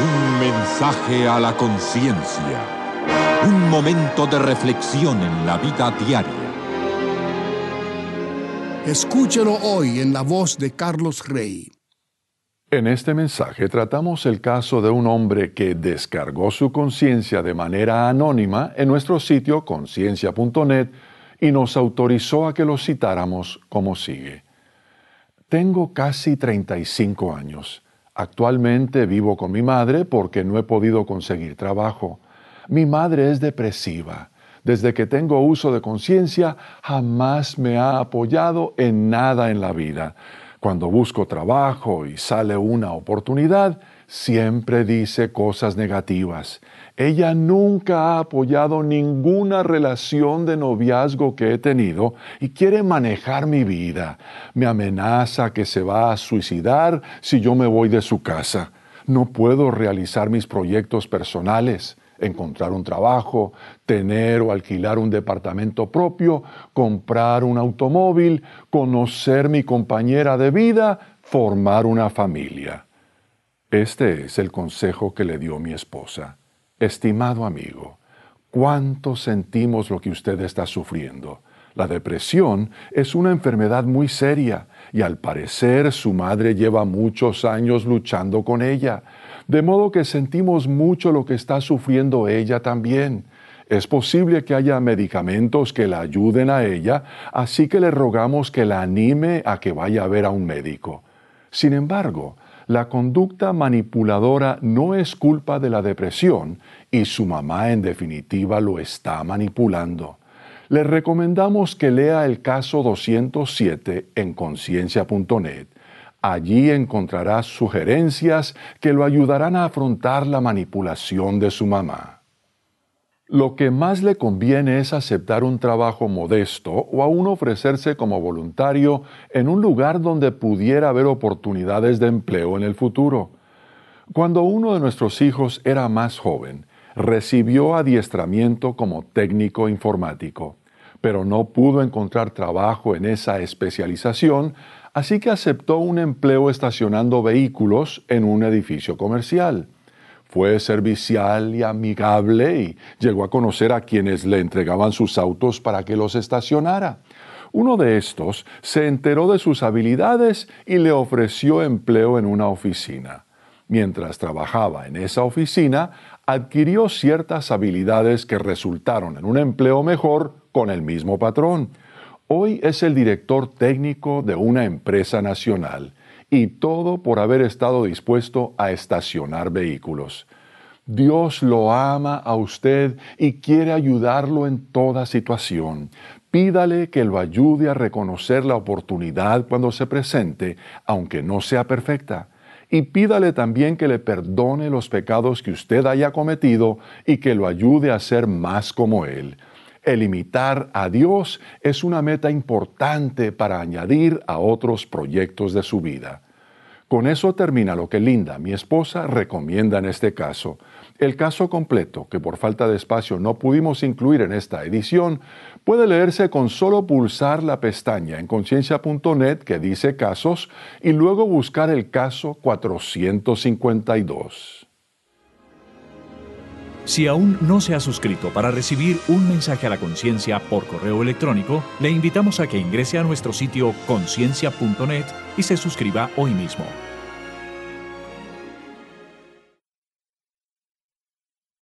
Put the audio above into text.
Un mensaje a la conciencia. Un momento de reflexión en la vida diaria. Escúchelo hoy en la voz de Carlos Rey. En este mensaje tratamos el caso de un hombre que descargó su conciencia de manera anónima en nuestro sitio conciencia.net y nos autorizó a que lo citáramos como sigue. Tengo casi 35 años. Actualmente vivo con mi madre porque no he podido conseguir trabajo. Mi madre es depresiva. Desde que tengo uso de conciencia, jamás me ha apoyado en nada en la vida. Cuando busco trabajo y sale una oportunidad, siempre dice cosas negativas. Ella nunca ha apoyado ninguna relación de noviazgo que he tenido y quiere manejar mi vida. Me amenaza que se va a suicidar si yo me voy de su casa. No puedo realizar mis proyectos personales, encontrar un trabajo, tener o alquilar un departamento propio, comprar un automóvil, conocer mi compañera de vida, formar una familia. Este es el consejo que le dio mi esposa. Estimado amigo, ¿cuánto sentimos lo que usted está sufriendo? La depresión es una enfermedad muy seria y al parecer su madre lleva muchos años luchando con ella, de modo que sentimos mucho lo que está sufriendo ella también. Es posible que haya medicamentos que la ayuden a ella, así que le rogamos que la anime a que vaya a ver a un médico. Sin embargo, la conducta manipuladora no es culpa de la depresión y su mamá en definitiva lo está manipulando. Le recomendamos que lea el caso 207 en conciencia.net. Allí encontrará sugerencias que lo ayudarán a afrontar la manipulación de su mamá. Lo que más le conviene es aceptar un trabajo modesto o aún ofrecerse como voluntario en un lugar donde pudiera haber oportunidades de empleo en el futuro. Cuando uno de nuestros hijos era más joven, recibió adiestramiento como técnico informático, pero no pudo encontrar trabajo en esa especialización, así que aceptó un empleo estacionando vehículos en un edificio comercial. Fue servicial y amigable y llegó a conocer a quienes le entregaban sus autos para que los estacionara. Uno de estos se enteró de sus habilidades y le ofreció empleo en una oficina. Mientras trabajaba en esa oficina, adquirió ciertas habilidades que resultaron en un empleo mejor con el mismo patrón. Hoy es el director técnico de una empresa nacional. Y todo por haber estado dispuesto a estacionar vehículos. Dios lo ama a usted y quiere ayudarlo en toda situación. Pídale que lo ayude a reconocer la oportunidad cuando se presente, aunque no sea perfecta. Y pídale también que le perdone los pecados que usted haya cometido y que lo ayude a ser más como Él. El imitar a Dios es una meta importante para añadir a otros proyectos de su vida. Con eso termina lo que Linda, mi esposa, recomienda en este caso. El caso completo, que por falta de espacio no pudimos incluir en esta edición, puede leerse con solo pulsar la pestaña en conciencia.net que dice casos y luego buscar el caso 452. Si aún no se ha suscrito para recibir un mensaje a la conciencia por correo electrónico, le invitamos a que ingrese a nuestro sitio conciencia.net y se suscriba hoy mismo.